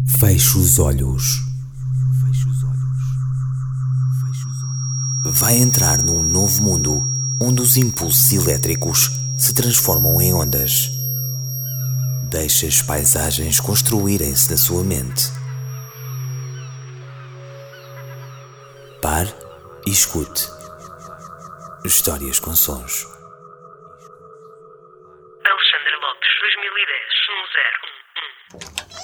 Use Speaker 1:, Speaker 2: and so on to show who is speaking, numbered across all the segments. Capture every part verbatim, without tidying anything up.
Speaker 1: Feche os olhos. Vai entrar num novo mundo onde os impulsos elétricos se transformam em ondas. Deixe as paisagens construírem-se na sua mente. Pare e escute. Histórias com sons.
Speaker 2: Alexandre Lopes, dois mil e dez, um zero um um.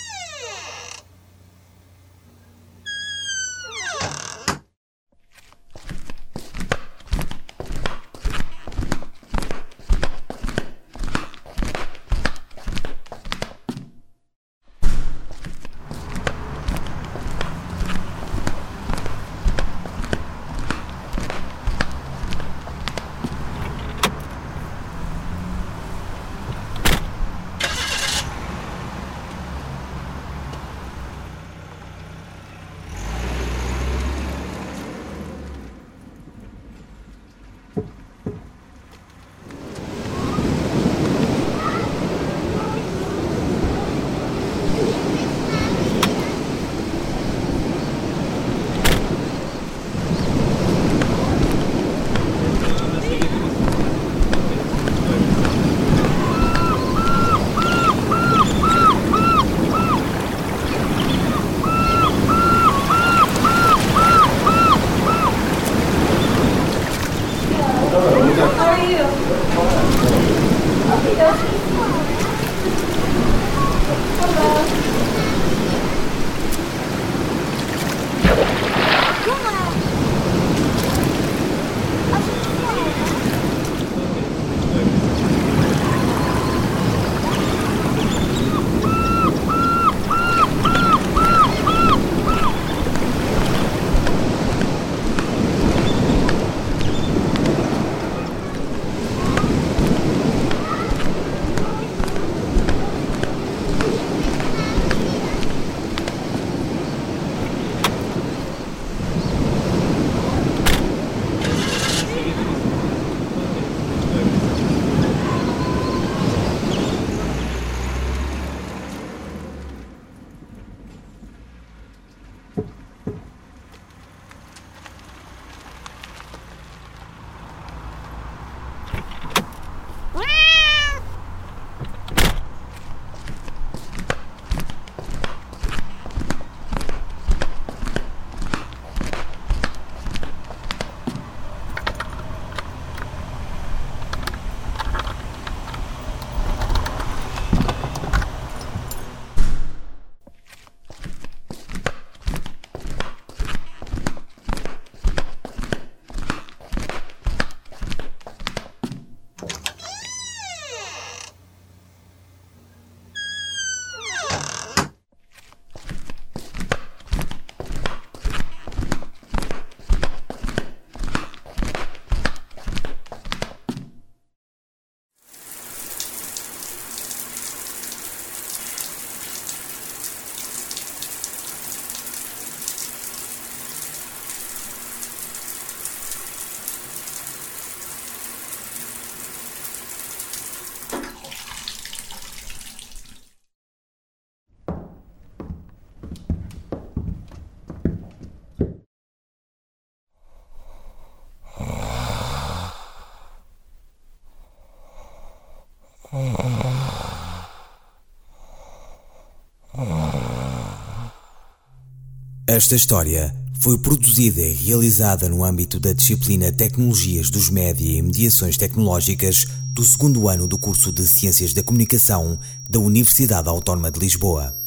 Speaker 1: Esta história foi produzida e realizada no âmbito da disciplina Tecnologias dos Média e Mediações Tecnológicas do segundo ano do curso de Ciências da Comunicação da Universidade Autónoma de Lisboa.